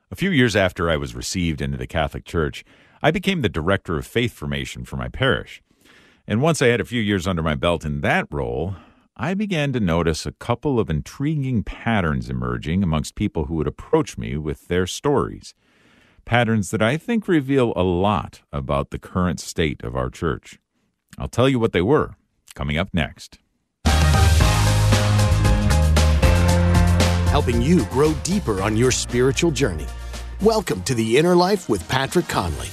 A few years after I was received into the Catholic Church, I became the director of faith formation for my parish. And once I had a few years under my belt in that role, I began to notice a couple of intriguing patterns emerging amongst people who would approach me with their stories. Patterns that I think reveal a lot about the current state of our church. I'll tell you what they were, coming up next. Helping you grow deeper on your spiritual journey. Welcome to The Inner Life with Patrick Conley.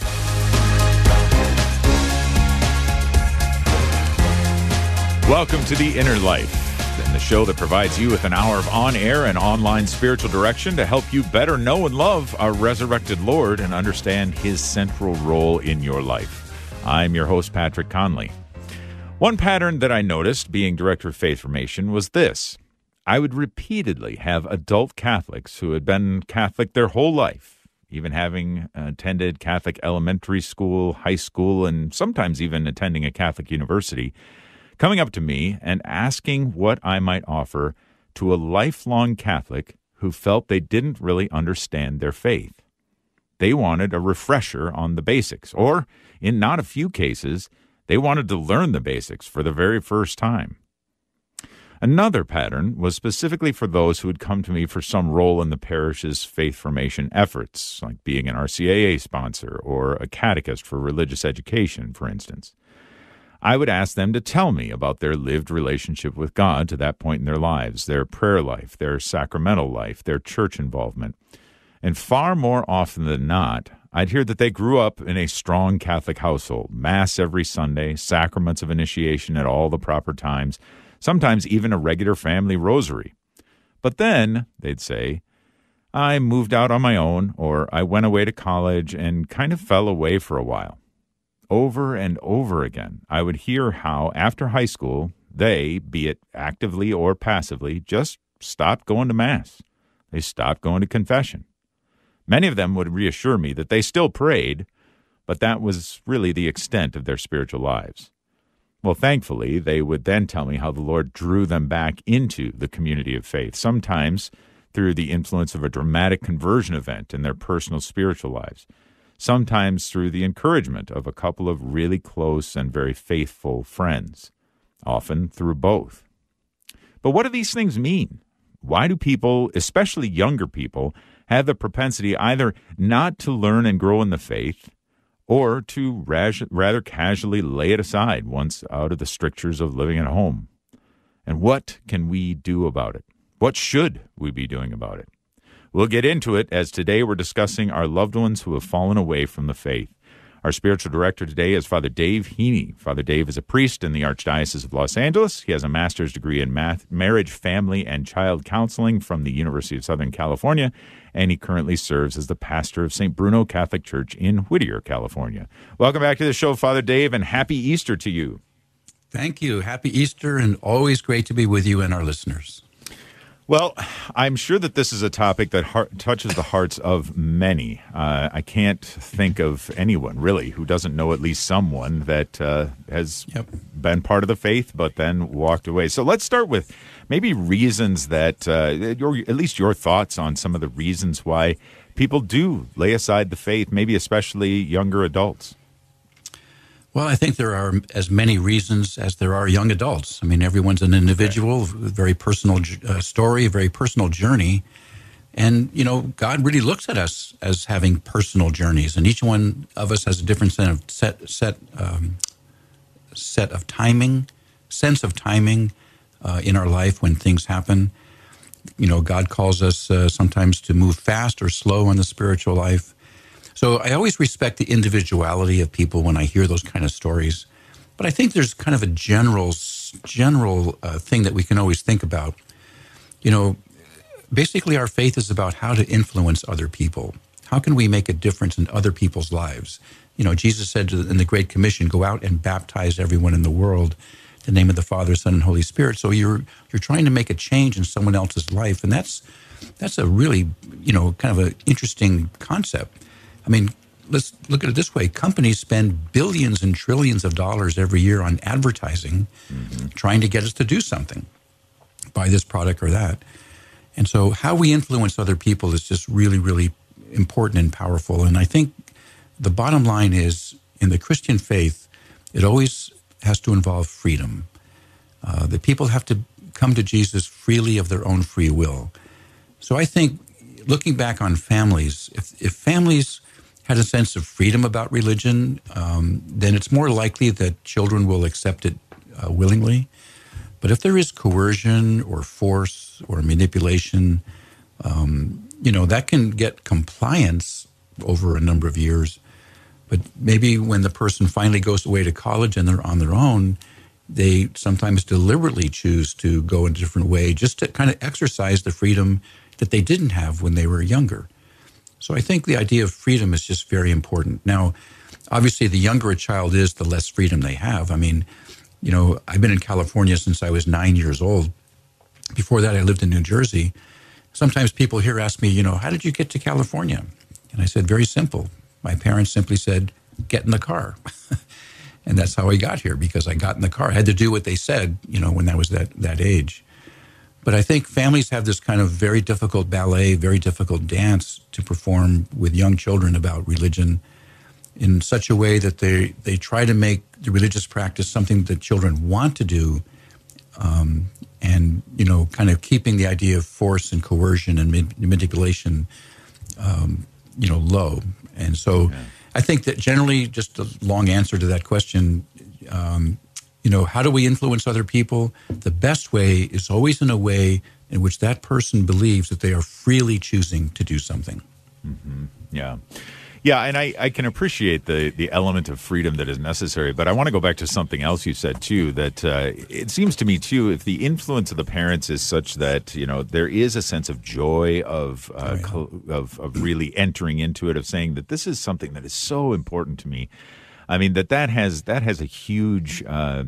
Welcome to The Inner Life, and the show that provides you with an hour of on-air and online spiritual direction to help you better know and love our resurrected Lord and understand His central role in your life. I'm your host, Patrick Conley. One pattern that I noticed being director of faith formation was this. I would repeatedly have adult Catholics who had been Catholic their whole life, even having attended Catholic elementary school, high school, and sometimes even attending a Catholic university, coming up to me and asking what I might offer to a lifelong Catholic who felt they didn't really understand their faith. They wanted a refresher on the basics, or in not a few cases, they wanted to learn the basics for the very first time. Another pattern was specifically for those who had come to me for some role in the parish's faith formation efforts, like being an RCAA sponsor or a catechist for religious education, for instance. I would ask them to tell me about their lived relationship with God to that point in their lives, their prayer life, their sacramental life, their church involvement. And far more often than not, I'd hear that they grew up in a strong Catholic household, Mass every Sunday, sacraments of initiation at all the proper times, sometimes even a regular family rosary. But then, they'd say, I moved out on my own, or I went away to college and kind of fell away for a while. Over and over again, I would hear how, after high school, they, be it actively or passively, just stopped going to Mass. They stopped going to confession. Many of them would reassure me that they still prayed, but that was really the extent of their spiritual lives. Well, thankfully, they would then tell me how the Lord drew them back into the community of faith, sometimes through the influence of a dramatic conversion event in their personal spiritual lives, sometimes through the encouragement of a couple of really close and very faithful friends, often through both. But what do these things mean? Why do people, especially younger people, have the propensity either not to learn and grow in the faith, or to rather casually lay it aside once out of the strictures of living at home? And what can we do about it? What should we be doing about it? We'll get into it as today we're discussing our loved ones who have fallen away from the faith. Our spiritual director today is Father Dave Heaney. Father Dave is a priest in the Archdiocese of Los Angeles. He has a master's degree in marriage, family, and child counseling from the University of Southern California, and he currently serves as the pastor of St. Bruno Catholic Church in Whittier, California. Welcome back to the show, Father Dave, and happy Easter to you. Thank you. Happy Easter, and always great to be with you and our listeners. Well, I'm sure that this is a topic that touches the hearts of many. I can't think of anyone, really, who doesn't know at least someone that has been part of the faith but then walked away. So let's start with maybe reasons that, at least your thoughts on some of the reasons why people do lay aside the faith, maybe especially younger adults. Well, I think there are as many reasons as there are young adults. I mean, everyone's an individual, a very personal story, a very personal journey. And, you know, God really looks at us as having personal journeys. And each one of us has a different sense of timing in our life when things happen. You know, God calls us sometimes to move fast or slow in the spiritual life. So I always respect the individuality of people when I hear those kind of stories. But I think there's kind of a general thing that we can always think about. You know, basically our faith is about how to influence other people. How can we make a difference in other people's lives? You know, Jesus said in the Great Commission, go out and baptize everyone in the world in the name of the Father, Son, and Holy Spirit. So you're trying to make a change in someone else's life. And that's a really, you know, kind of an interesting concept. I mean, let's look at it this way. Companies spend billions and trillions of dollars every year on advertising, trying to get us to do something, buy this product or that. And so how we influence other people is just really, really important and powerful. And I think the bottom line is, in the Christian faith, it always has to involve freedom. That people have to come to Jesus freely of their own free will. So I think, looking back on families, if families had a sense of freedom about religion, then it's more likely that children will accept it willingly. But if there is coercion or force or manipulation, that can get compliance over a number of years. But maybe when the person finally goes away to college and they're on their own, they sometimes deliberately choose to go in a different way just to kind of exercise the freedom that they didn't have when they were younger. So I think the idea of freedom is just very important. Now, obviously, the younger a child is, the less freedom they have. I mean, I've been in California since I was 9 years old. Before that, I lived in New Jersey. Sometimes people here ask me, how did you get to California? And I said, very simple. My parents simply said, get in the car. And that's how I got here, because I got in the car. I had to do what they said, when I was that age. But I think families have this kind of very difficult ballet, very difficult dance to perform with young children about religion in such a way that they try to make the religious practice something that children want to do, and, kind of keeping the idea of force and coercion and manipulation, low. And so I think that generally, just a long answer to that question, how do we influence other people? The best way is always in a way in which that person believes that they are freely choosing to do something. Mm-hmm. Yeah. Yeah, and I can appreciate the element of freedom that is necessary, but I want to go back to something else you said, too, that it seems to me, too, if the influence of the parents is such that, there is a sense of joy of really entering into it, of saying that this is something that is so important to me. I mean, that has a huge...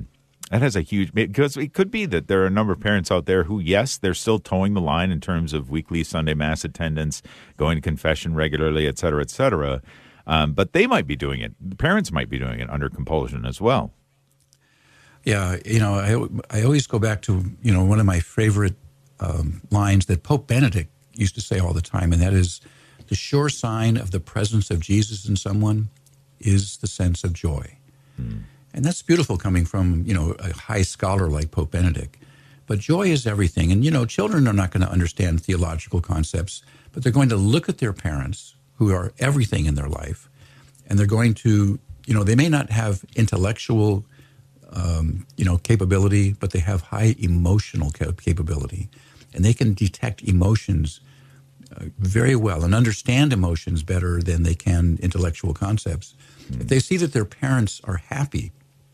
because it could be that there are a number of parents out there who, yes, they're still towing the line in terms of weekly Sunday Mass attendance, going to confession regularly, et cetera, but they might be doing it. The parents might be doing it under compulsion as well. Yeah, I always go back to, one of my favorite lines that Pope Benedict used to say all the time, and that is, the sure sign of the presence of Jesus in someone is the sense of joy. And that's beautiful coming from, a high scholar like Pope Benedict. But joy is everything. And, children are not going to understand theological concepts, but they're going to look at their parents, who are everything in their life, and they're going to, they may not have intellectual, capability, but they have high emotional capability. And they can detect emotions very well and understand emotions better than they can intellectual concepts. If they see that their parents are happy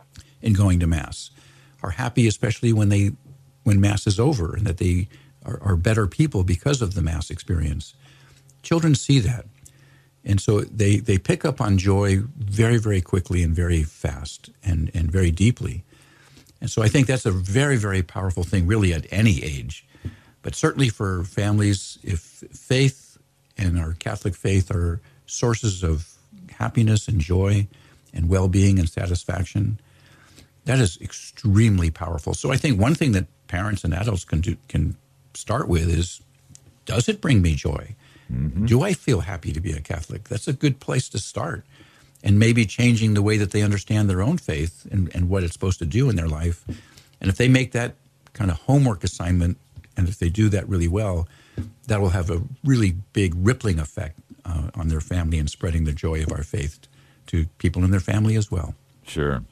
in going to Mass, are happy especially when Mass is over, and that they are better people because of the Mass experience. Children see that. And so they pick up on joy very, very quickly and very fast and very deeply. And so I think that's a very, very powerful thing really at any age. But certainly for families, if faith and our Catholic faith are sources of happiness and joy and well-being and satisfaction, that is extremely powerful. So I think one thing that parents and adults can start with is, does it bring me joy? Mm-hmm. Do I feel happy to be a Catholic? That's a good place to start. And maybe changing the way that they understand their own faith and what it's supposed to do in their life. And if they make that kind of homework assignment, and if they do that really well, that will have a really big rippling effect on their family and spreading the joy of our faith to people in their family as well. Sure.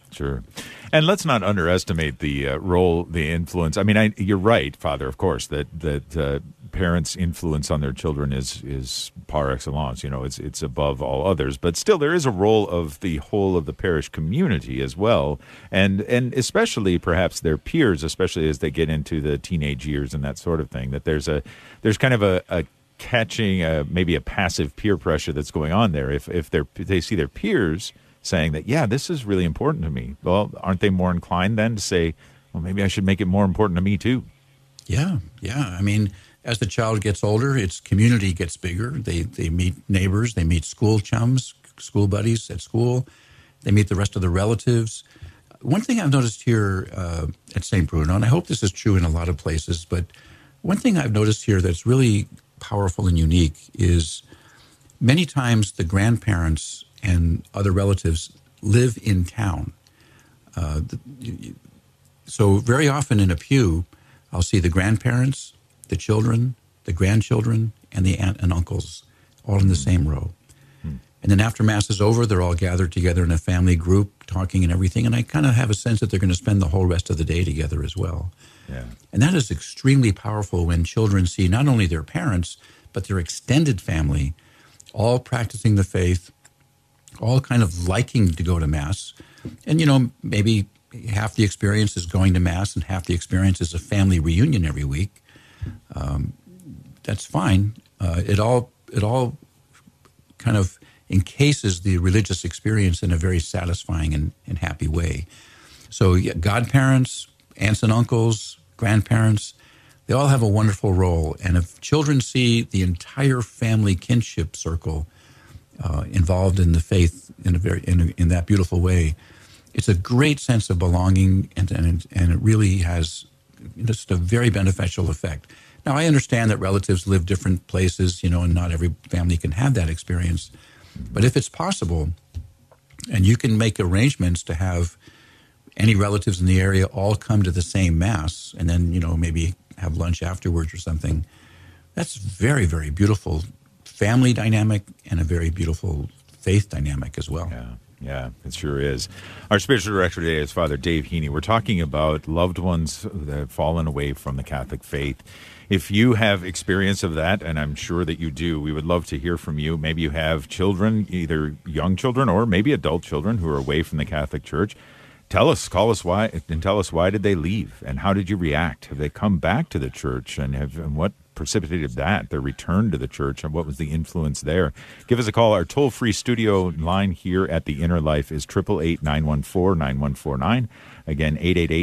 And let's not underestimate the role, the influence. I mean, you're right, Father, of course, that parents' influence on their children is par excellence. It's above all others. But still, there is a role of the whole of the parish community as well, and especially perhaps their peers, especially as they get into the teenage years and that sort of thing. That there's kind of a catching, maybe a passive peer pressure that's going on there. If they see their peers saying that, yeah, this is really important to me, well, aren't they more inclined then to say, well, maybe I should make it more important to me too? Yeah. I mean, as the child gets older, its community gets bigger. They meet neighbors, they meet school chums, school buddies at school. They meet the rest of the relatives. One thing I've noticed here at St. Bruno, and I hope this is true in a lot of places, but one thing I've noticed here that's really powerful and unique is many times the grandparents and other relatives live in town. So very often in a pew, I'll see the grandparents, the children, the grandchildren, and the aunt and uncles all in the same row. And then after Mass is over, they're all gathered together in a family group, talking and everything. And I kind of have a sense that they're going to spend the whole rest of the day together as well. Yeah. And that is extremely powerful when children see not only their parents, but their extended family all practicing the faith, all kind of liking to go to Mass. And, you know, maybe half the experience is going to Mass and half the experience is a family reunion every week. That's fine. It all kind of encases the religious experience in a very satisfying and happy way. So yeah, godparents, aunts and uncles, grandparents, they all have a wonderful role. And if children see the entire family kinship circle involved in the faith in that beautiful way, it's a great sense of belonging, and it really has just a very beneficial effect. Now, I understand that relatives live different places, you know, and not every family can have that experience. But if it's possible, and you can make arrangements to have any relatives in the area all come to the same Mass, and then, you know, maybe have lunch afterwards or something, that's very, very beautiful family dynamic and a very beautiful faith dynamic as well. Yeah, it sure is. Our spiritual director today is Father Dave Heaney. We're talking about loved ones that have fallen away from the Catholic faith. If you have experience of that, and I'm sure that you do, we would love to hear from you. Maybe you have children, either young children or maybe adult children who are away from the Catholic Church. Call us why, and tell us why did they leave, and how did you react? Have they come back to the church, and what precipitated that, their return to the church, and what was the influence there? Give us a call. Our toll-free studio line here at The Inner Life is 888-914-9149. Again,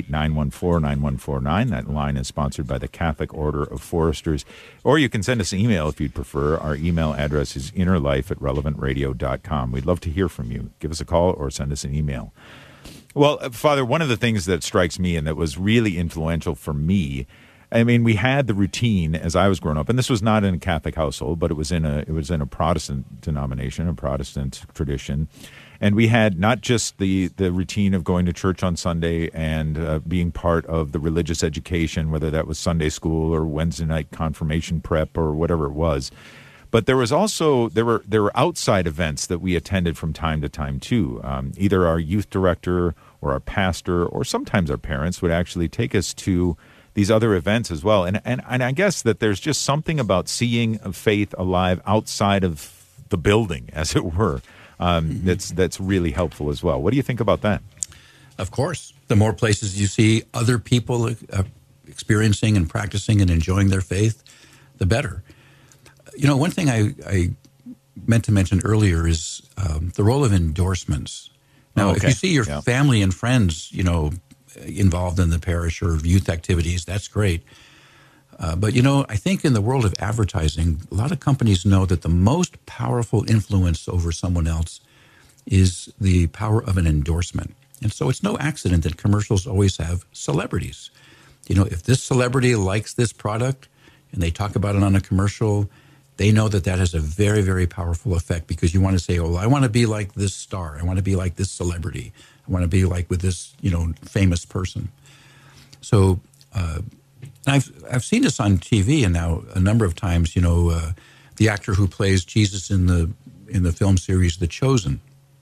888-914-9149. That line is sponsored by the Catholic Order of Foresters. Or you can send us an email if you'd prefer. Our email address is innerlife@relevantradio.com. We'd love to hear from you. Give us a call or send us an email. Well, Father, one of the things that strikes me and that was really influential for me, I mean, we had the routine as I was growing up, and this was not in a Catholic household, but it was in a Protestant denomination, a Protestant tradition. And we had not just the routine of going to church on Sunday and being part of the religious education, whether that was Sunday school or Wednesday night confirmation prep or whatever it was, but there was also there were outside events that we attended from time to time too. Either our youth director or our pastor or sometimes our parents would actually take us to these other events as well. And I guess that there's just something about seeing faith alive outside of the building, as it were, that's really helpful as well. What do you think about that? Of course. The more places you see other people experiencing and practicing and enjoying their faith, the better. You know, one thing I meant to mention earlier is the role of endorsements. Now, if you see your family and friends, you know, involved in the parish or youth activities, that's great. But, you know, I think in the world of advertising, a lot of companies know that the most powerful influence over someone else is the power of an endorsement. And so it's no accident that commercials always have celebrities. You know, if this celebrity likes this product and they talk about it on a commercial, they know that that has a very, very powerful effect, because you want to say, oh, well, I want to be like this star. I want to be like this celebrity. I want to be like with this, you know, famous person. So I've seen this on TV, and now a number of times, you know, the actor who plays Jesus in the film series The Chosen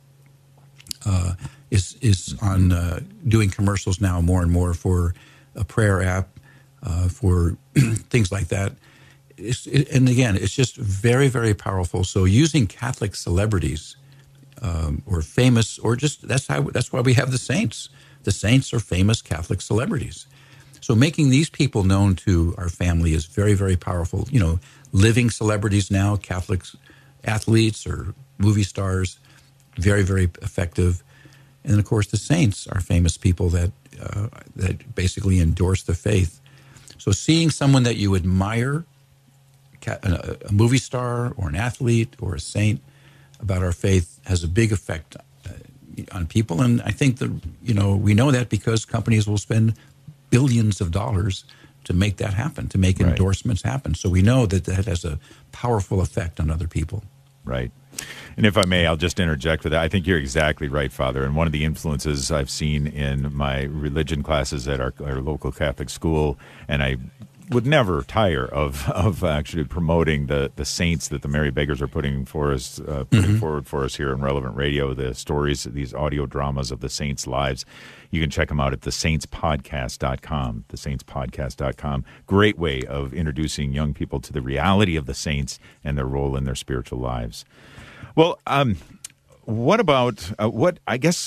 is on doing commercials now more and more for a prayer app, for things like that. And again, it's just very, very powerful. So using Catholic celebrities or famous, or just that's why we have the saints. The saints are famous Catholic celebrities. So making these people known to our family is very, very powerful. You know, living celebrities now, Catholic athletes or movie stars, very, very effective. And then, of course, the saints are famous people that basically endorse the faith. So seeing someone that you admire, a movie star or an athlete or a saint, about our faith has a big effect on people. And I think that, you know, we know that because companies will spend billions of dollars to make that happen, to make endorsements happen. So we know that that has a powerful effect on other people. Right. And if I may, I'll just interject with that. I think you're exactly right, Father. And one of the influences I've seen in my religion classes at our local Catholic school, and I would never tire of actually promoting the saints that the Mary Beggars are putting forward for us here on Relevant Radio, the stories, these audio dramas of the saints' lives. You can check them out at thesaintspodcast.com, thesaintspodcast.com. Great way of introducing young people to the reality of the saints and their role in their spiritual lives. Well, what about really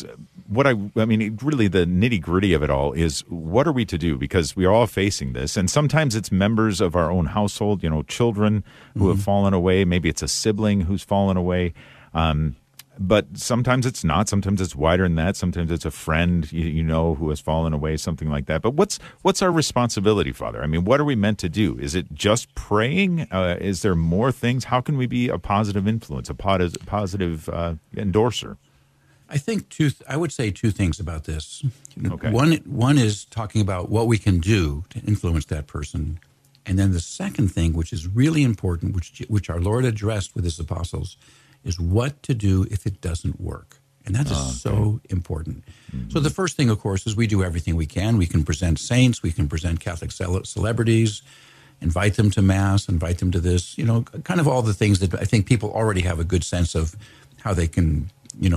the nitty gritty of it all is, what are we to do? Because we are all facing this, and sometimes it's members of our own household, children who have fallen away. Maybe it's a sibling who's fallen away. But sometimes it's not. Sometimes it's wider than that. Sometimes it's a friend who has fallen away, something like that. But what's our responsibility, Father? I mean, what are we meant to do? Is it just praying? Is there more things? How can we be a positive influence, a positive endorser? I think I would say two things about this. Okay. One is talking about what we can do to influence that person. And then the second thing, which is really important, which our Lord addressed with his apostles, is what to do if it doesn't work. And that is so important. Mm-hmm. So the first thing, of course, is we do everything we can. We can present saints. We can present Catholic celebrities, invite them to Mass, invite them to this, kind of all the things that I think people already have a good sense of how they can,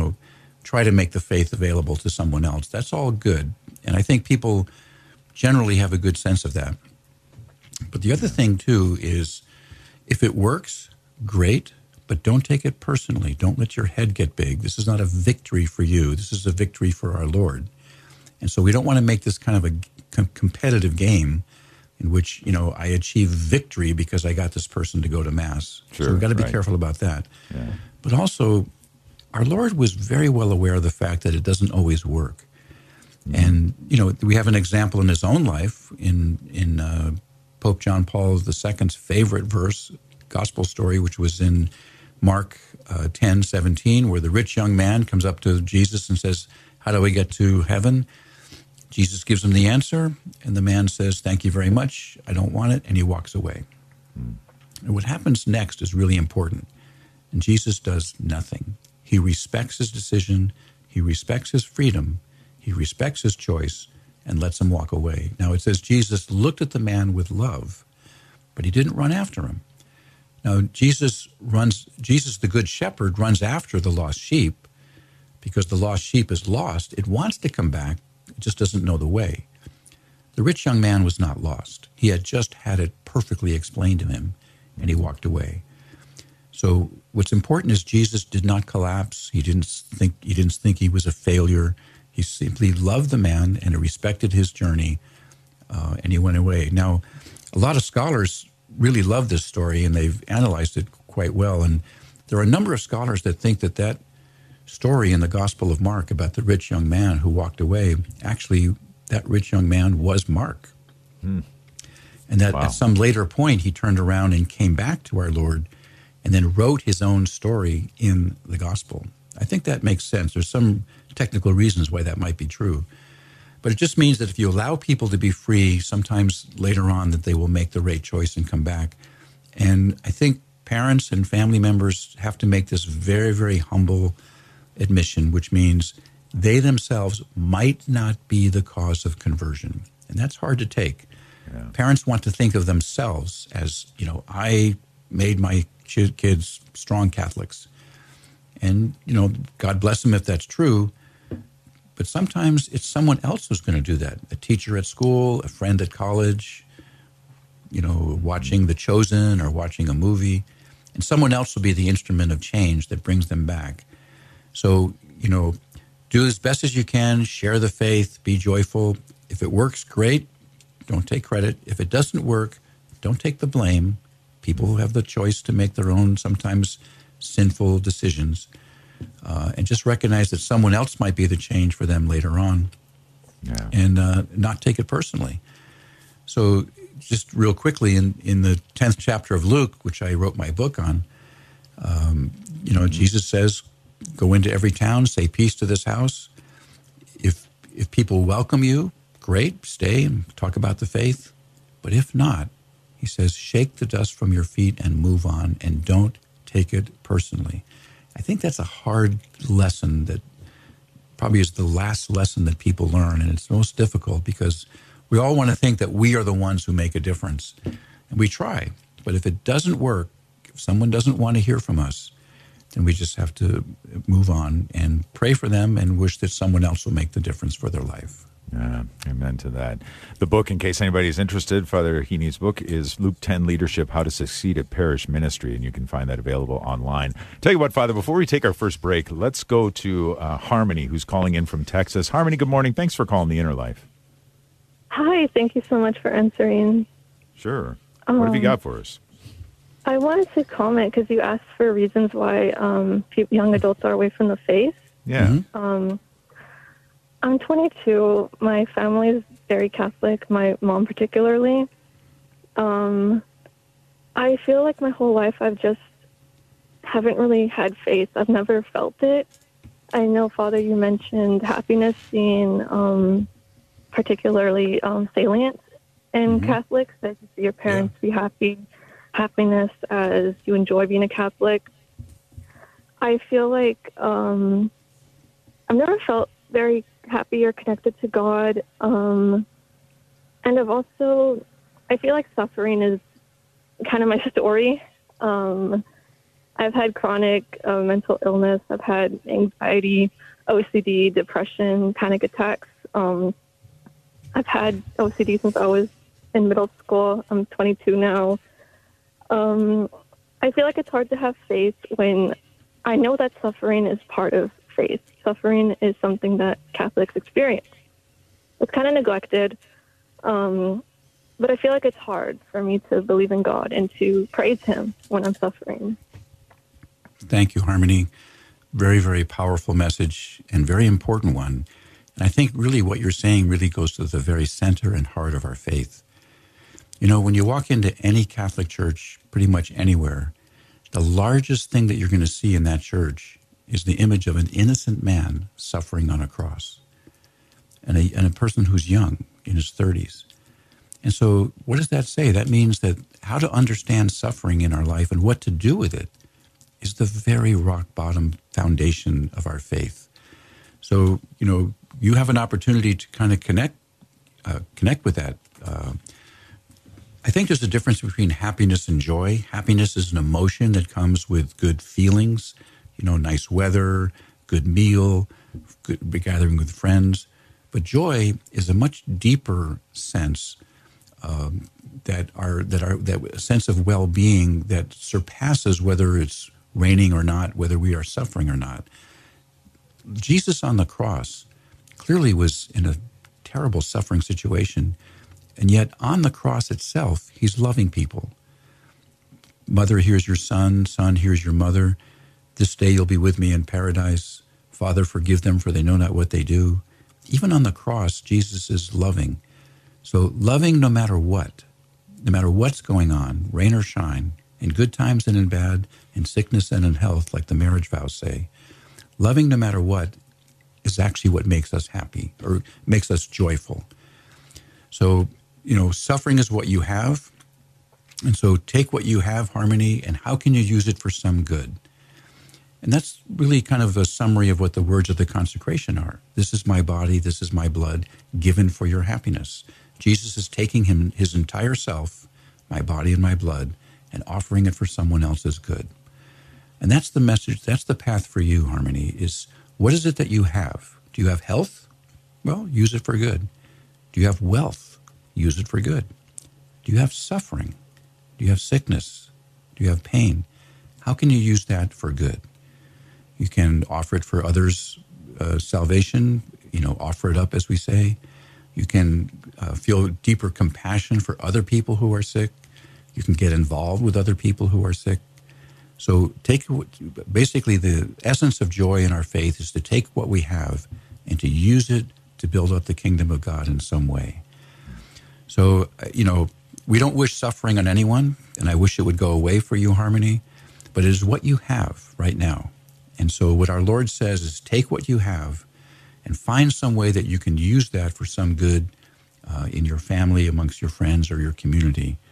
try to make the faith available to someone else. That's all good. And I think people generally have a good sense of that. But the other thing, too, is if it works, great. But don't take it personally. Don't let your head get big. This is not a victory for you. This is a victory for our Lord. And so we don't want to make this kind of a competitive game in which, I achieve victory because I got this person to go to Mass. Sure, so we've got to be careful about that. Yeah. But also, our Lord was very well aware of the fact that it doesn't always work. Mm-hmm. And, we have an example in his own life in Pope John Paul II's favorite verse, gospel story, which was in Mark 10:17, where the rich young man comes up to Jesus and says, "How do I get to heaven?" Jesus gives him the answer, and the man says, "Thank you very much. I don't want it," and he walks away. And what happens next is really important. And Jesus does nothing. He respects his decision. He respects his freedom. He respects his choice and lets him walk away. Now, it says Jesus looked at the man with love, but he didn't run after him. Now, Jesus, the Good Shepherd, runs after the lost sheep because the lost sheep is lost. It wants to come back. It just doesn't know the way. The rich young man was not lost. He had just had it perfectly explained to him, and he walked away. So what's important is Jesus did not collapse. He didn't think he was a failure. He simply loved the man and respected his journey, and he went away. Now, a lot of scholars really love this story, and they've analyzed it quite well. And there are a number of scholars that think that story in the Gospel of Mark about the rich young man who walked away, actually, that rich young man was Mark. And that at some later point, he turned around and came back to our Lord and then wrote his own story in the Gospel. I think that makes sense. There's some technical reasons why that might be true. But it just means that if you allow people to be free, sometimes later on that they will make the right choice and come back. And I think parents and family members have to make this very, very humble admission, which means they themselves might not be the cause of conversion. And that's hard to take. Yeah. Parents want to think of themselves as, I made my kids strong Catholics. And, God bless them if that's true. But sometimes it's someone else who's going to do that. A teacher at school, a friend at college, watching The Chosen or watching a movie. And someone else will be the instrument of change that brings them back. So, do as best as you can, share the faith, be joyful. If it works, great. Don't take credit. If it doesn't work, don't take the blame. People have the choice to make their own, sometimes sinful decisions. And just recognize that someone else might be the change for them later on, and not take it personally. So just real quickly, in the 10th chapter of Luke, which I wrote my book on, Jesus says, go into every town, say peace to this house. If people welcome you, great, stay and talk about the faith. But if not, he says, shake the dust from your feet and move on, and don't take it personally. I think that's a hard lesson that probably is the last lesson that people learn, and it's most difficult because we all want to think that we are the ones who make a difference, and we try. But if it doesn't work, if someone doesn't want to hear from us, then we just have to move on and pray for them and wish that someone else will make the difference for their life. Amen to that. The book, in case anybody's interested, Father Heaney's book is Luke 10 Leadership, How to Succeed at Parish Ministry, and you can find that available online. Tell you what, Father, before we take our first break, let's go to Harmony, who's calling in from Texas. Harmony, good morning. Thanks for calling The Inner Life. Hi, thank you so much for answering. Sure. What have you got for us? I wanted to comment because you asked for reasons why young adults are away from the faith. Yeah. I'm 22. My family is very Catholic, my mom particularly. I feel like my whole life I've just haven't really had faith. I've never felt it. I know, Father, you mentioned happiness being particularly salient in Catholics, that you see your parents be happy, happiness as you enjoy being a Catholic. I feel like I've never felt very happy or connected to God. And I feel like suffering is kind of my story. I've had chronic mental illness. I've had anxiety, OCD, depression, panic attacks. I've had OCD since I was in middle school. I'm 22 now. I feel like it's hard to have faith when I know that suffering is part of faith. Suffering is something that Catholics experience. It's kind of neglected, but I feel like it's hard for me to believe in God and to praise Him when I'm suffering. Thank you, Harmony. Very, very powerful message and very important one. And I think really what you're saying really goes to the very center and heart of our faith. You know, when you walk into any Catholic church, pretty much anywhere, the largest thing that you're going to see in that church is the image of an innocent man suffering on a cross, and a person who's young, in his 30s. And so what does that say? That means that how to understand suffering in our life and what to do with it is the very rock bottom foundation of our faith. So, you know, you have an opportunity to kind of connect with that. I think there's a difference between happiness and joy. Happiness is an emotion that comes with good feelings, you know, nice weather, good meal, good gathering with friends. But joy is a much deeper sense that sense of well-being that surpasses whether it's raining or not, whether we are suffering or not. Jesus on the cross clearly was in a terrible suffering situation, and yet on the cross itself, he's loving people. Mother, here's your son. Son, here's your mother. This day you'll be with me in paradise. Father, forgive them, for they know not what they do. Even on the cross, Jesus is loving. So loving no matter what's going on, rain or shine, in good times and in bad, in sickness and in health, like the marriage vows say. Loving no matter what is actually what makes us happy or makes us joyful. So, you know, suffering is what you have. And so take what you have, Harmony, and how can you use it for some good? And that's really kind of a summary of what the words of the consecration are. This is my body, this is my blood, given for your happiness. Jesus is taking his entire self, my body and my blood, and offering it for someone else's good. And that's the message, that's the path for you, Harmony, is what is it that you have? Do you have health? Well, use it for good. Do you have wealth? Use it for good. Do you have suffering? Do you have sickness? Do you have pain? How can you use that for good? You can offer it for others' salvation, you know, offer it up, as we say. You can feel deeper compassion for other people who are sick. You can get involved with other people who are sick. So basically the essence of joy in our faith is to take what we have and to use it to build up the kingdom of God in some way. So, you know, we don't wish suffering on anyone, and I wish it would go away for you, Harmony, but it is what you have right now. And so what our Lord says is take what you have and find some way that you can use that for some good in your family, amongst your friends, or your community.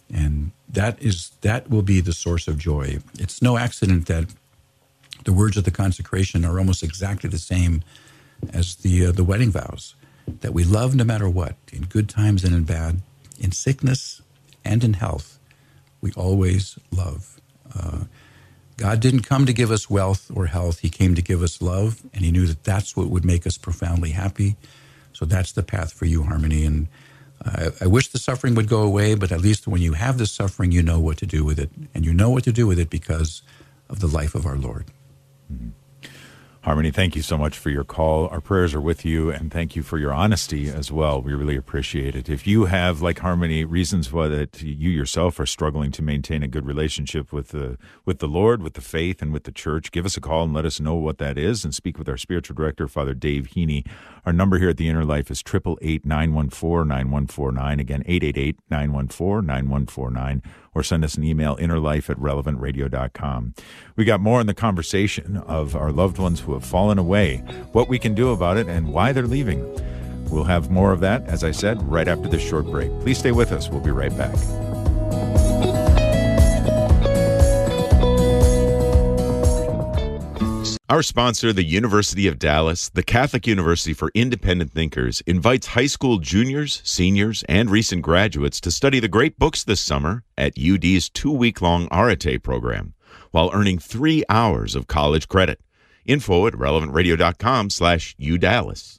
And that will be the source of joy. It's no accident that the words of the consecration are almost exactly the same as the wedding vows, that we love no matter what, in good times and in bad, in sickness and in health, we always love. God didn't come to give us wealth or health. He came to give us love, and he knew that that's what would make us profoundly happy. So that's the path for you, Harmony. And I wish the suffering would go away, but at least when you have the suffering, you know what to do with it. And you know what to do with it because of the life of our Lord. Mm-hmm. Harmony, thank you so much for your call. Our prayers are with you, and thank you for your honesty as well. We really appreciate it. If you have, like Harmony, reasons why that you yourself are struggling to maintain a good relationship with the Lord, with the faith, and with the church, give us a call and let us know what that is, and speak with our spiritual director, Father Dave Heaney. Our number here at the Inner Life is 888-914-9149. Again, 888-914-9149. Or send us an email, innerlife@relevantradio.com. We got more in the conversation of our loved ones who have fallen away, what we can do about it, and why they're leaving. We'll have more of that, as I said, right after this short break. Please stay with us. We'll be right back. Our sponsor, the University of Dallas, the Catholic University for Independent Thinkers, invites high school juniors, seniors, and recent graduates to study the great books this summer at UD's 2-week-long Arete program, while earning 3 hours of college credit. Info at relevantradio.com/UDallas.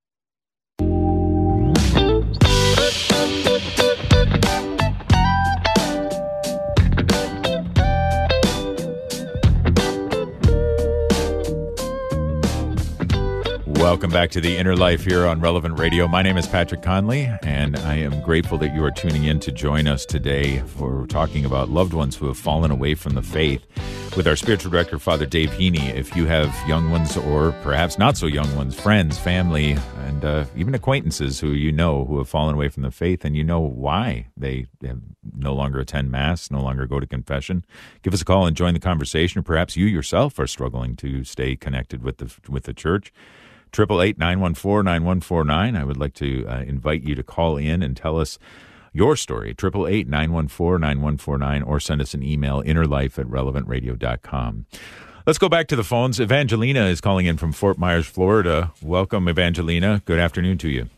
Welcome back to the Inner Life here on Relevant Radio. My name is Patrick Conley, and I am grateful that you are tuning in to join us today for talking about loved ones who have fallen away from the faith with our spiritual director, Father Dave Heaney. If you have young ones, or perhaps not so young ones, friends, family, and even acquaintances who you know who have fallen away from the faith, and you know why they no longer attend Mass, no longer go to confession, give us a call and join the conversation. Or perhaps you yourself are struggling to stay connected with the church. 888-914-9149. I would like to invite you to call in and tell us your story. 888-914-9149, or send us an email, innerlife@relevantradio.com. Let's go back to the phones. Evangelina is calling in from Fort Myers, Florida. Welcome, Evangelina. Good afternoon to you.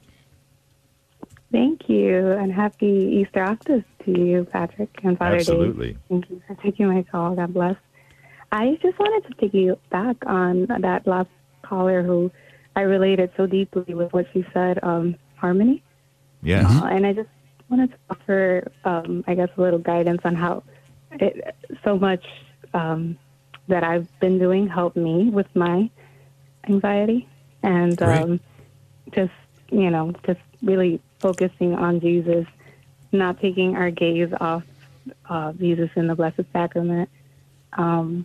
Thank you, and happy Easter Octave to you, Patrick, and Father Absolutely. Dave. Thank you for taking my call. God bless. I just wanted to piggyback on that last caller who I related so deeply with what she said, Harmony. Yes. And I just wanted to offer, I guess, a little guidance on how so much that I've been doing helped me with my anxiety. And just really focusing on Jesus, not taking our gaze off Jesus in the Blessed Sacrament. I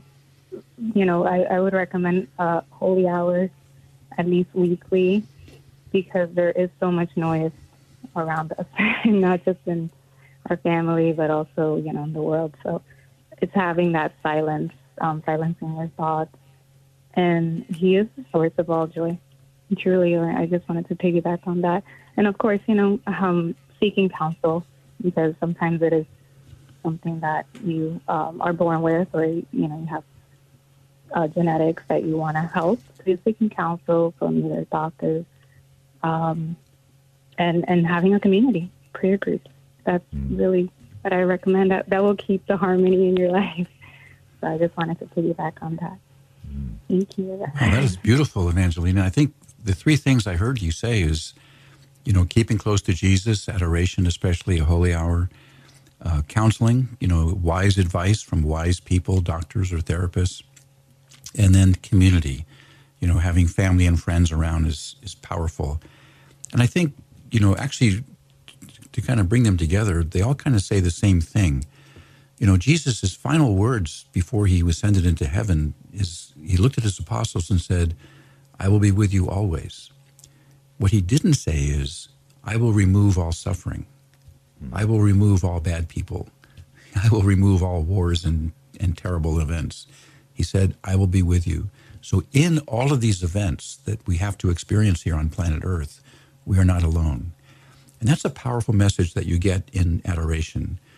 would recommend holy hours, at least weekly, because there is so much noise around us, not just in our family, but also, in the world. So it's having that silence, silencing your thoughts. And he is the source of all joy. Truly, I just wanted to piggyback on that. And of course, seeking counsel, because sometimes it is something that you are born with, or, you have genetics that you want to help. So you're seeking counsel from either doctors, and having a community, prayer groups. That's really what I recommend. That will keep the harmony in your life. So I just wanted to piggyback on that. Thank you. Oh, that is beautiful, Evangelina. I think the 3 things I heard you say is, keeping close to Jesus, adoration, especially a holy hour, counseling, wise advice from wise people, doctors or therapists, and then community. Having family and friends around is powerful. And I think, actually, to kind of bring them together, they all kind of say the same thing. Jesus' final words before he ascended into heaven is, he looked at his apostles and said, "I will be with you always." What he didn't say is, "I will remove all suffering. I will remove all bad people. I will remove all wars and terrible events." He said, "I will be with you." So in all of these events that we have to experience here on planet Earth, we are not alone. And that's a powerful message that you get in adoration.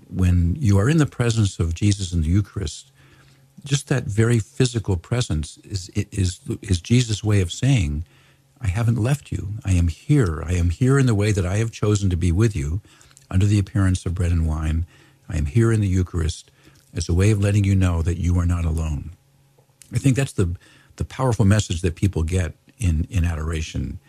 when you are in the presence of Jesus in the Eucharist, just that very physical presence is Jesus' way of saying, I haven't left you. I am here. I am here in the way that I have chosen to be with you under the appearance of bread and wine. I am here in the Eucharist as a way of letting you know that you are not alone. I think that's the powerful message that people get in adoration,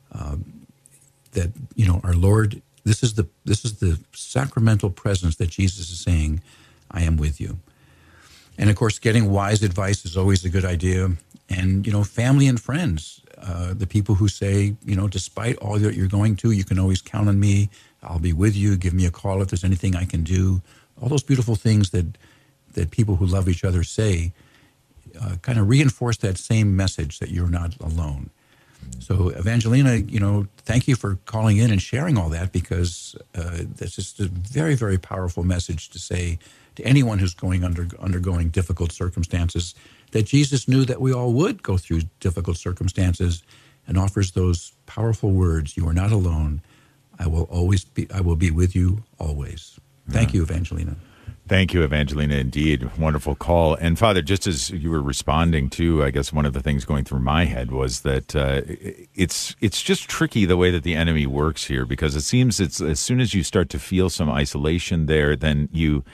that, our Lord, this is the sacramental presence that Jesus is saying, I am with you. And of course, getting wise advice is always a good idea. And, family and friends, the people who say, despite all that you're going to, you can always count on me. I'll be with you. Give me a call if there's anything I can do. All those beautiful things that people who love each other say kind of reinforce that same message that you're not alone. So, Evangelina, thank you for calling in and sharing all that, because that's just a very, very powerful message to say to anyone who's undergoing difficult circumstances, that Jesus knew that we all would go through difficult circumstances, and offers those powerful words, you are not alone. I will be with you always. Thank you, Evangelina. Thank you, Evangelina. Indeed. Wonderful call. And Father, just as you were responding to, I guess one of the things going through my head was that it's just tricky the way that the enemy works here, because it seems it's as soon as you start to feel some isolation there, then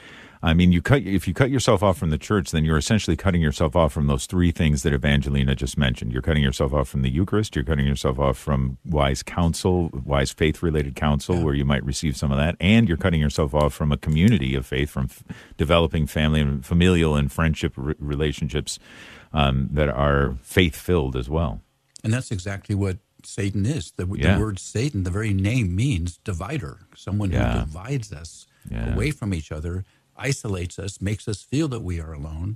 if you cut yourself off from the church, then you're essentially cutting yourself off from those three things that Evangelina just mentioned. You're cutting yourself off from the Eucharist. You're cutting yourself off from wise counsel, wise faith-related counsel, where you might receive some of that. And you're cutting yourself off from a community of faith, from developing family and familial and friendship relationships that are faith-filled as well. And that's exactly what Satan is. The word Satan, the very name means divider, someone who divides us away from each other, isolates us, makes us feel that we are alone.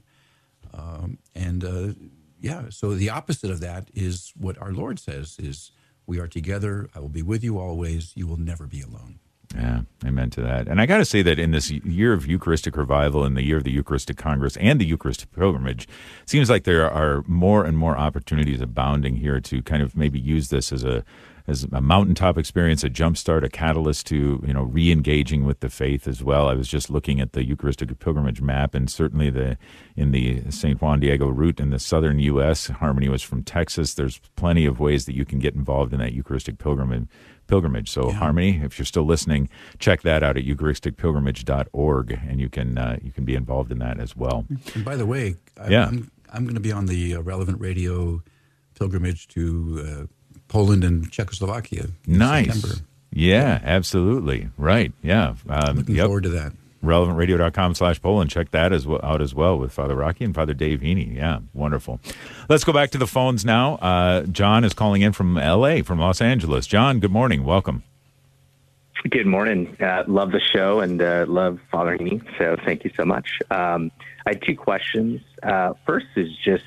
So the opposite of that is what our Lord says is, we are together, I will be with you always, you will never be alone. Yeah, amen to that. And I got to say that in this year of Eucharistic revival, and the year of the Eucharistic Congress and the Eucharistic pilgrimage, it seems like there are more and more opportunities abounding here to kind of maybe use this as a mountaintop experience, a jumpstart, a catalyst to, re-engaging with the faith as well. I was just looking at the Eucharistic pilgrimage map, and certainly in the St. Juan Diego route in the southern U.S., Harmony was from Texas. There's plenty of ways that you can get involved in that Eucharistic pilgrimage. So Harmony, if you're still listening, check that out at eucharisticpilgrimage.org, and you can be involved in that as well. And by the way, I'm going to be on the Relevant Radio pilgrimage to Poland and Czechoslovakia in September. Yeah, absolutely. Right. Yeah. Looking forward to that. RelevantRadio.com/Poland. Check that out as well with Father Rocky and Father Dave Heaney. Yeah, wonderful. Let's go back to the phones now. John is calling in from L.A., from Los Angeles. John, good morning. Welcome. Good morning. Love the show and love Father Heaney, so thank you so much. I had two questions. First is just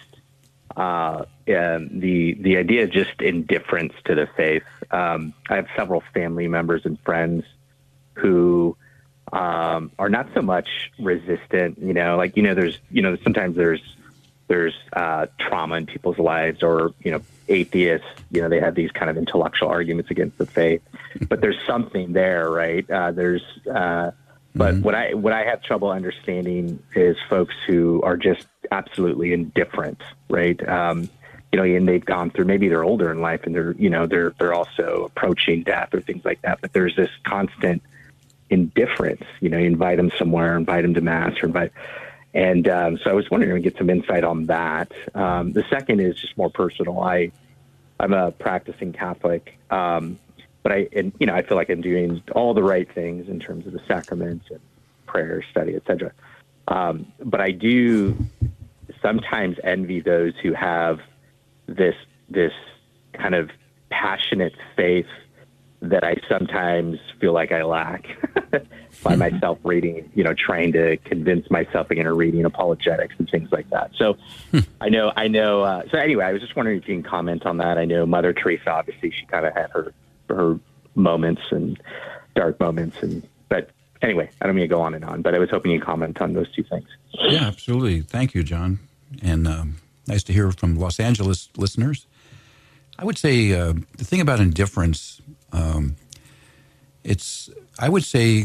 the idea of just indifference to the faith. I have several family members and friends who are not so much resistant, sometimes there's trauma in people's lives, or, atheists, they have these kind of intellectual arguments against the faith, but there's something there, right? But what I have trouble understanding is folks who are just absolutely indifferent, right? And they've gone through, maybe they're older in life and they're also approaching death or things like that. But there's this constant indifference, you invite them somewhere, invite them to mass, so I was wondering to get some insight on that. The second is just more personal. I'm a practicing Catholic, but I feel like I'm doing all the right things in terms of the sacraments and prayer, study, etc. But I do sometimes envy those who have this kind of passionate faith that I sometimes feel like I lack by myself reading, trying to convince myself again, or reading apologetics and things like that. So I know. So anyway, I was just wondering if you can comment on that. I know Mother Teresa, obviously, she kind of had her moments and dark moments, but anyway, I don't mean to go on and on, but I was hoping you'd comment on those two things. Yeah, absolutely. Thank you, John. And nice to hear from Los Angeles listeners. I would say the thing about indifference, I would say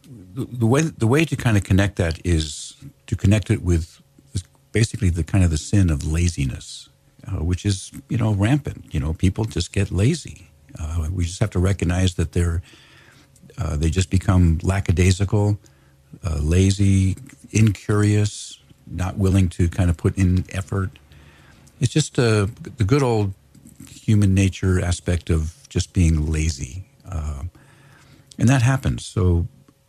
the way to kind of connect that is to connect it with basically the kind of the sin of laziness, which is, rampant. People just get lazy. We just have to recognize that they just become lackadaisical, lazy, incurious, not willing to kind of put in effort. It's just the good old human nature aspect of just being lazy. And that happens. So,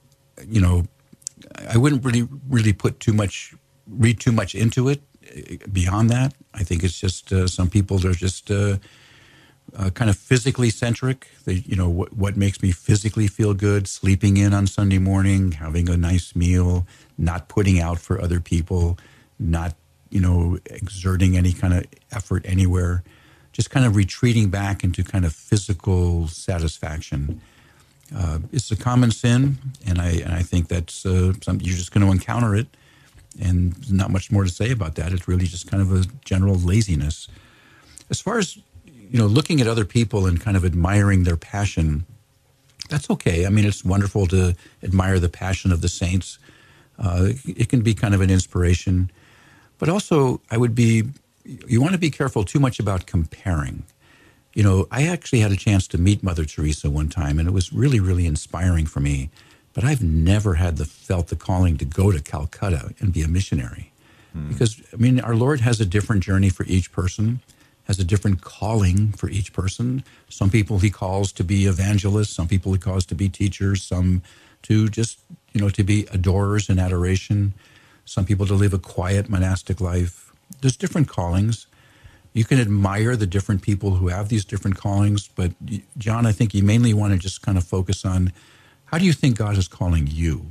I wouldn't really read too much into it beyond that. I think it's just some people, they're just kind of physically centric. What makes me physically feel good, sleeping in on Sunday morning, having a nice meal, not putting out for other people, not, exerting any kind of effort anywhere, just kind of retreating back into kind of physical satisfaction. It's a common sin, and I think that's something you're just going to encounter it, and there's not much more to say about that. It's really just kind of a general laziness. As far as, looking at other people and kind of admiring their passion, that's okay. I mean, it's wonderful to admire the passion of the saints. It can be kind of an inspiration. But also, you want to be careful too much about comparing. I actually had a chance to meet Mother Teresa one time, and it was really, really inspiring for me. But I've never felt the calling to go to Calcutta and be a missionary. Because, our Lord has a different journey for each person, has a different calling for each person. Some people he calls to be evangelists, some people he calls to be teachers, some to just, to be adorers in adoration, some people to live a quiet monastic life. There's different callings. You can admire the different people who have these different callings, but John, I think you mainly want to just kind of focus on how do you think God is calling you?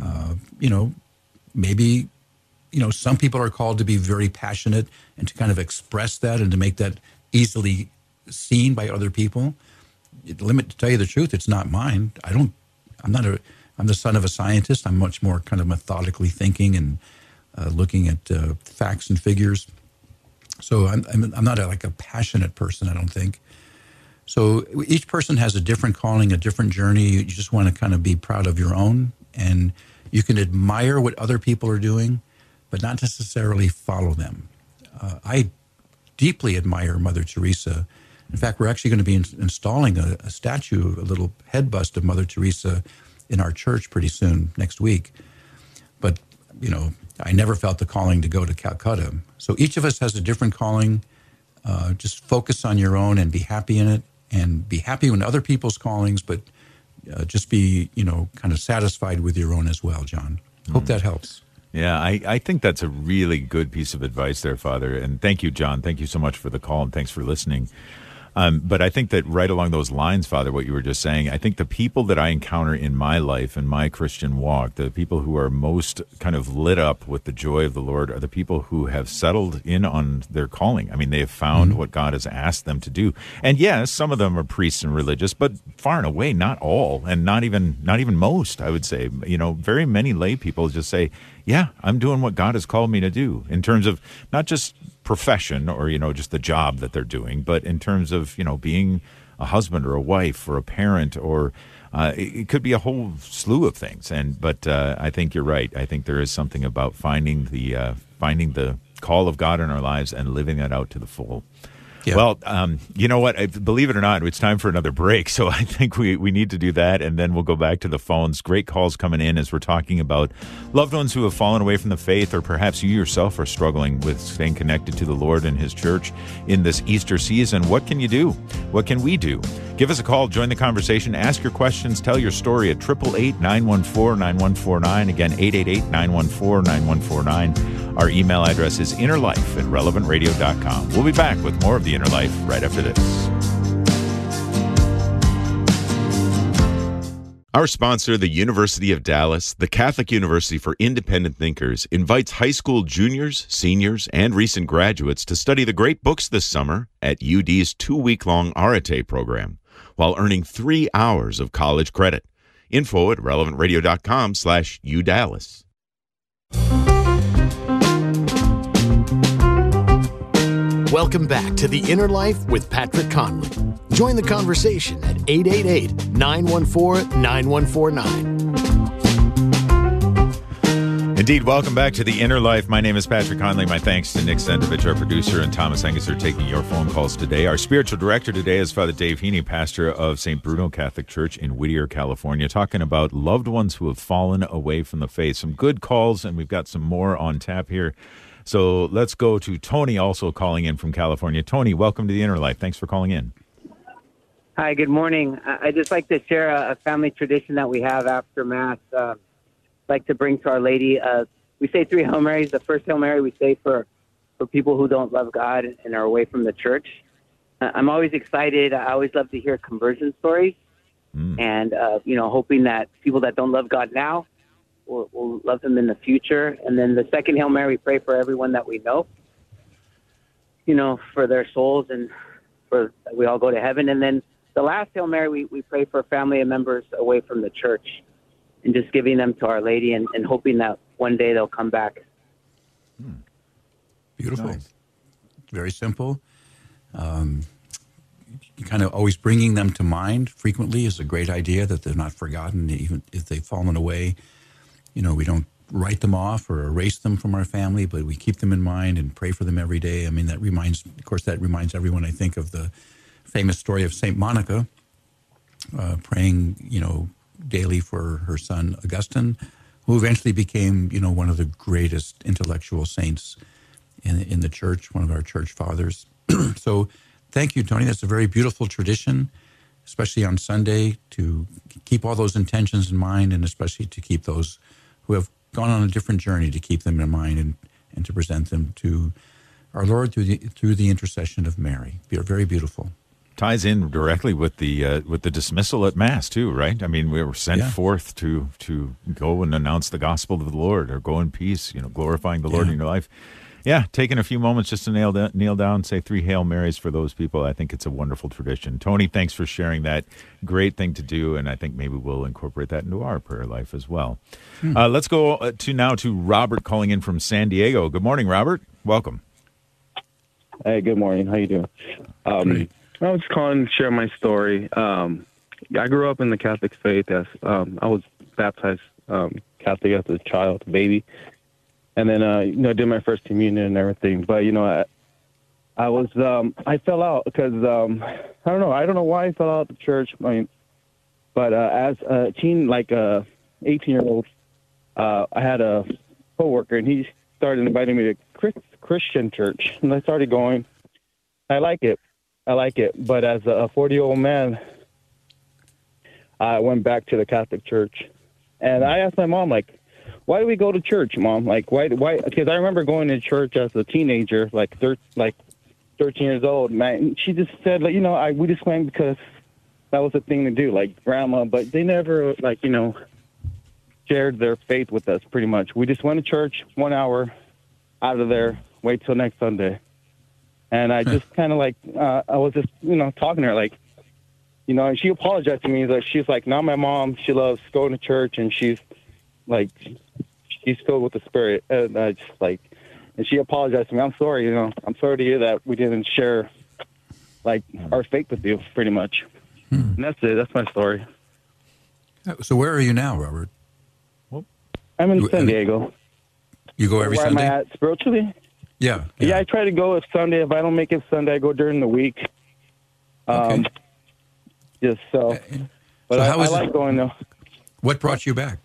Maybe, some people are called to be very passionate and to kind of express that and to make that easily seen by other people. To tell you the truth, it's not mine. I'm the son of a scientist. I'm much more kind of methodically thinking and looking at facts and figures. So I'm not a passionate person, I don't think. So each person has a different calling, a different journey. You just want to kind of be proud of your own, and you can admire what other people are doing, but not necessarily follow them. I deeply admire Mother Teresa. In fact, we're actually going to be installing a statue, a little head bust of Mother Teresa in our church pretty soon, next week. But, I never felt the calling to go to Calcutta. So each of us has a different calling. Just focus on your own and be happy in it, and be happy in other people's callings, but just be, kind of satisfied with your own as well, John. Hope that helps. Yeah, I think that's a really good piece of advice there, Father. And thank you, John. Thank you so much for the call, and thanks for listening. But I think that right along those lines, Father, what you were just saying, I think the people that I encounter in my life and my Christian walk, the people who are most kind of lit up with the joy of the Lord, are the people who have settled in on their calling. I mean, they have found what God has asked them to do. And yes, some of them are priests and religious, but far and away, not all, and not even most, I would say. Very many lay people just say, yeah, I'm doing what God has called me to do, in terms of not just profession or, just the job that they're doing, but in terms of, being a husband or a wife or a parent, or it could be a whole slew of things. But I think you're right. I think there is something about finding the call of God in our lives and living that out to the full. Yeah. Well, you know what? Believe it or not, it's time for another break. So I think we need to do that, and then we'll go back to the phones. Great calls coming in as we're talking about loved ones who have fallen away from the faith, or perhaps you yourself are struggling with staying connected to the Lord and His church in this Easter season. What can you do? What can we do? Give us a call. Join the conversation. Ask your questions. Tell your story at 888-914-9149. Again, 888-914-9149. Our email address is innerlife@relevantradio.com. We'll be back with more of The Inner Life right after this. Our sponsor, the University of Dallas, the Catholic University for Independent Thinkers, invites high school juniors, seniors, and recent graduates to study the great books this summer at UD's 2-week-long Arete program, while earning 3 hours of college credit. Info at relevantradio.com/UDallas. Welcome back to The Inner Life with Patrick Conley. Join the conversation at 888-914-9149. Indeed, welcome back to The Inner Life. My name is Patrick Conley. My thanks to Nick Sendovich, our producer, and Thomas Angus for taking your phone calls today. Our spiritual director today is Father Dave Heaney, pastor of St. Bruno Catholic Church in Whittier, California, talking about loved ones who have fallen away from the faith. Some good calls, and we've got some more on tap here. So let's go to Tony, also calling in from California. Tony, welcome to The Inner Life. Thanks for calling in. Hi, good morning. I'd just like to share a family tradition that we have after Mass. Like to bring to Our Lady. We say 3 Hail Marys. The first Hail Mary we say for people who don't love God and are away from the church. I'm always excited. I always love to hear conversion stories, and hoping that people that don't love God now will love Him in the future. And then the second Hail Mary, we pray for everyone that we know, for their souls and for that we all go to heaven. And then the last Hail Mary, we pray for family and members away from the church, and just giving them to Our Lady and hoping that one day they'll come back. Beautiful. Nice. Very simple. Kind of always bringing them to mind frequently is a great idea, that they're not forgotten, even if they've fallen away. We don't write them off or erase them from our family, but we keep them in mind and pray for them every day. I mean, that reminds everyone, I think, of the famous story of St. Monica, praying, daily for her son Augustine, who eventually became, one of the greatest intellectual saints in the church, one of our church fathers. So thank you, Tony. That's a very beautiful tradition, especially on Sunday, to keep all those intentions in mind, and especially to keep those who have gone on a different journey, to keep them in mind and to present them to our Lord through the intercession of Mary. Very beautiful. Ties in directly with the dismissal at Mass too, right? I mean, we were sent forth to go and announce the gospel of the Lord, or go in peace, glorifying the Lord in your life. Yeah, taking a few moments just to kneel down, say 3 Hail Marys for those people. I think it's a wonderful tradition. Tony, thanks for sharing that. Great thing to do, and I think maybe we'll incorporate that into our prayer life as well. Let's go to Robert calling in from San Diego. Good morning, Robert. Welcome. Hey, good morning. How you doing? I was calling to share my story. I grew up in the Catholic faith. As I was baptized Catholic as a child, baby, and then did my first communion and everything. But I fell out because I don't know why I fell out of the church. But as a teen, like 18-year-old, I had a coworker, and he started inviting me to Christian church, and I started going. I like it, but as a 40-year-old man, I went back to the Catholic Church, and I asked my mom, why do we go to church, Mom? Why? Because I remember going to church as a teenager, 13 years old. Man, she just said, we just went because that was the thing to do, like grandma. But they never, shared their faith with us. Pretty much, we just went to church 1 hour, out of there, wait till next Sunday. And I just kind of I was just, talking to her and she apologized to me. She's like, now my mom, she loves going to church, and she's filled with the Spirit. And I just and she apologized to me. I'm sorry, I'm sorry to hear that we didn't share our faith with you, pretty much. And that's it. That's my story. So where are you now, Robert? I'm in San Diego. You go every Sunday? Where am I at spiritually? Yeah. Yeah, I try to go if Sunday. If I don't make it Sunday, I go during the week. Okay. But I like going though. What brought you back?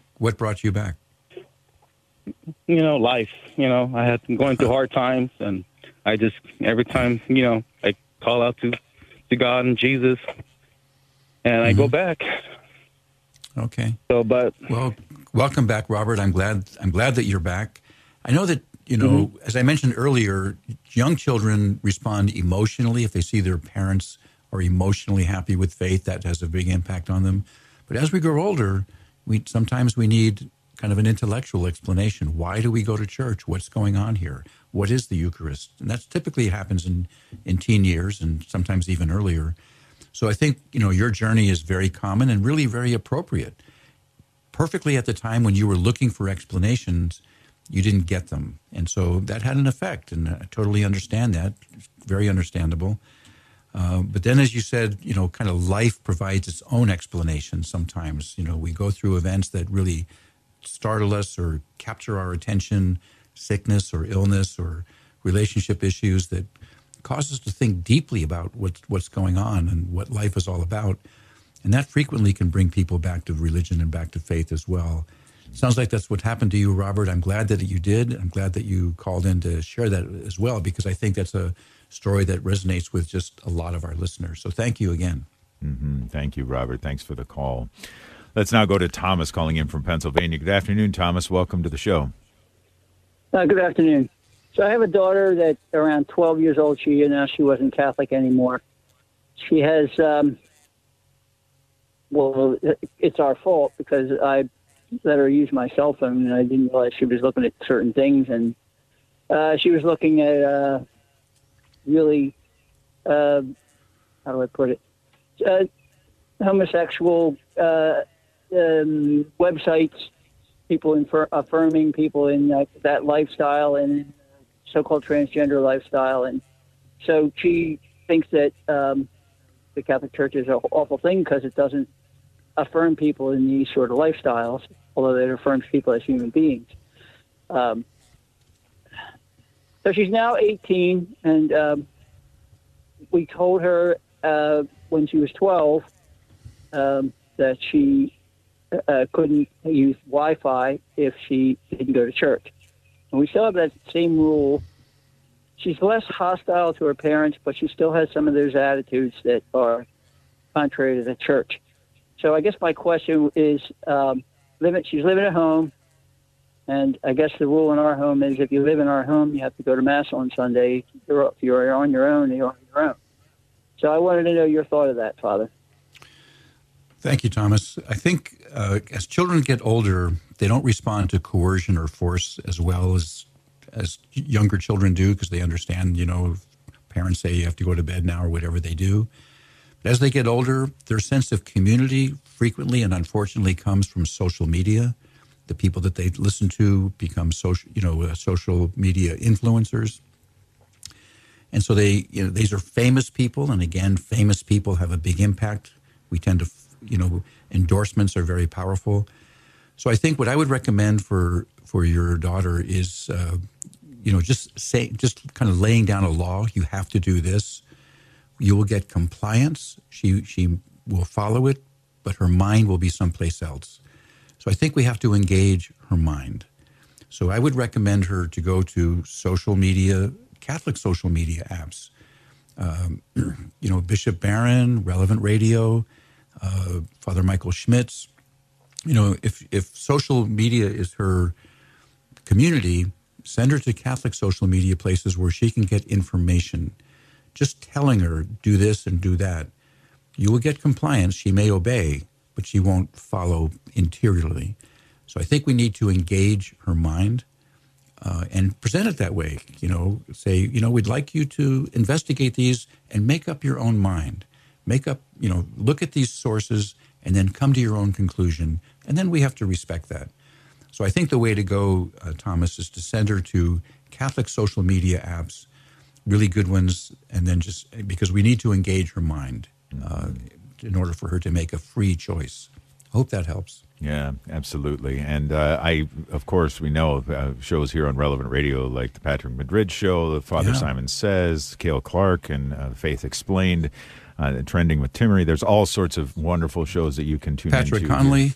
Life. I had been going through hard times, and I just every time I call out to God and Jesus, and I go back. Okay. So, well, welcome back, Robert. I'm glad that you're back. I know that. As I mentioned earlier, young children respond emotionally if they see their parents are emotionally happy with faith. That has a big impact on them. But as we grow older, sometimes we need kind of an intellectual explanation. Why do we go to church? What's going on here? What is the Eucharist? And that typically happens in teen years and sometimes even earlier. So I think, your journey is very common and really very appropriate. Perfectly at the time when you were looking for explanations, you didn't get them. And so that had an effect, and I totally understand that. It's very understandable. But then, as you said, kind of life provides its own explanation sometimes. We go through events that really startle us or capture our attention, sickness or illness or relationship issues that cause us to think deeply about what's going on and what life is all about. And that frequently can bring people back to religion and back to faith as well. Sounds like that's what happened to you, Robert. I'm glad that you did. I'm glad that you called in to share that as well, because I think that's a story that resonates with just a lot of our listeners. So thank you again. Mm-hmm. Thank you, Robert. Thanks for the call. Let's now go to Thomas calling in from Pennsylvania. Good afternoon, Thomas. Welcome to the show. Good afternoon. So I have a daughter that's around 12 years old. She wasn't Catholic anymore. She has, it's our fault because I let her use my cell phone and I didn't realize she was looking at certain things. And she was looking at really, how do I put it, homosexual websites, people affirming people in that lifestyle and so-called transgender lifestyle. And so she thinks that the Catholic Church is an awful thing because it doesn't affirm people in these sort of lifestyles, although it affirms people as human beings. So she's now 18, and we told her when she was 12 that she couldn't use Wi-Fi if she didn't go to church. And we still have that same rule. She's less hostile to her parents, but she still has some of those attitudes that are contrary to the church. So I guess my question is, she's living at home, and I guess the rule in our home is if you live in our home, you have to go to Mass on Sunday. If you're on your own, you're on your own. So I wanted to know your thought of that, Father. Thank you, Thomas. I think as children get older, they don't respond to coercion or force as well as younger children do, because they understand, parents say you have to go to bed now or whatever they do. But as they get older, their sense of community frequently and unfortunately comes from social media. The people that they listen to become social media influencers. And so these are famous people, and again, famous people have a big impact. We tend to, endorsements are very powerful. So I think what I would recommend for your daughter is, just kind of laying down a law. You have to do this. You will get compliance. She will follow it, but her mind will be someplace else. So I think we have to engage her mind. So I would recommend her to go to social media, Catholic social media apps. Bishop Barron, Relevant Radio, Father Michael Schmitz. If social media is her community, send her to Catholic social media places where she can get information. Just telling her, do this and do that. You will get compliance. She may obey, but she won't follow interiorly. So I think we need to engage her mind and present it that way. Say, we'd like you to investigate these and make up your own mind. Look at these sources and then come to your own conclusion. And then we have to respect that. So I think the way to go, Thomas, is to send her to Catholic social media apps, really good ones, and then just because we need to engage her mind in order for her to make a free choice. Hope that helps. Yeah, absolutely. And of course, we know shows here on Relevant Radio like the Patrick Madrid Show, the Father Simon Says, Cale Clark, and Faith Explained, Trending with Timmery. There's all sorts of wonderful shows that you can tune into. Patrick Conley.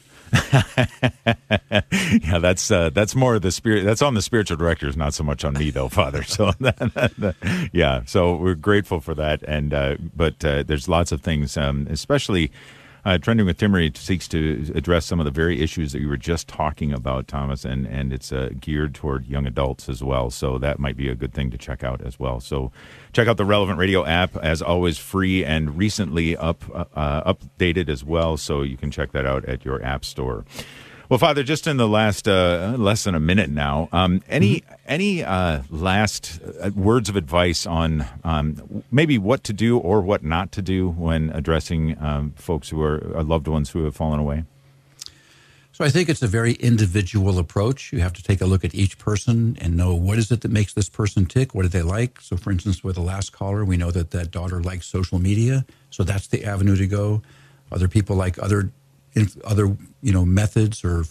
Yeah, that's more of the spirit. That's on the spiritual directors, not so much on me, though, Father. So, yeah. So we're grateful for that, and but there's lots of things, especially. Trending with Timmery seeks to address some of the very issues that you were just talking about, Thomas, and it's geared toward young adults as well. So that might be a good thing to check out as well. So check out the Relevant Radio app, as always, free and recently updated as well. So you can check that out at your app store. Well, Father, just in the last less than a minute now, any last words of advice on maybe what to do or what not to do when addressing folks who are loved ones who have fallen away? So I think it's a very individual approach. You have to take a look at each person and know what is it that makes this person tick? What do they like? So, for instance, with the last caller, we know that daughter likes social media, so that's the avenue to go. Other people like other methods or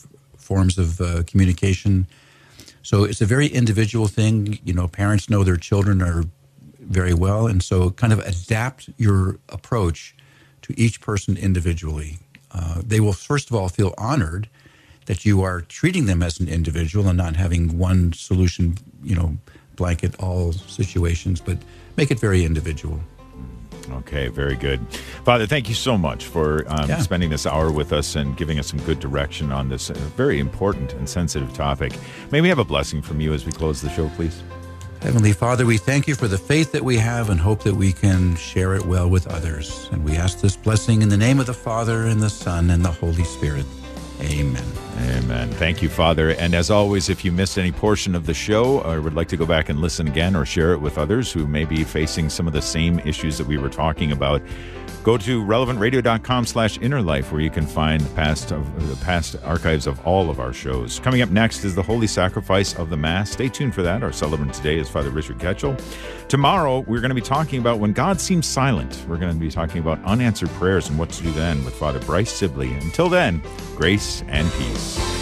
forms of communication. So it's a very individual thing. Parents know their children are very well, and so kind of adapt your approach to each person individually. They will, first of all, feel honored that you are treating them as an individual and not having one solution, blanket all situations, but make it very individual. Okay, very good. Father, thank you so much for spending this hour with us and giving us some good direction on this very important and sensitive topic. May we have a blessing from you as we close the show, please? Heavenly Father, we thank you for the faith that we have and hope that we can share it well with others. And we ask this blessing in the name of the Father and the Son and the Holy Spirit. Amen. Amen. Thank you, Father. And as always, if you missed any portion of the show or would like to go back and listen again or share it with others who may be facing some of the same issues that we were talking about, go to relevantradio.com/innerlife, where you can find the past archives of all of our shows. Coming up next is the Holy Sacrifice of the Mass. Stay tuned for that. Our celebrant today is Father Richard Ketchel. Tomorrow, we're going to be talking about when God seems silent. We're going to be talking about unanswered prayers and what to do then with Father Bryce Sibley. Until then, grace and peace.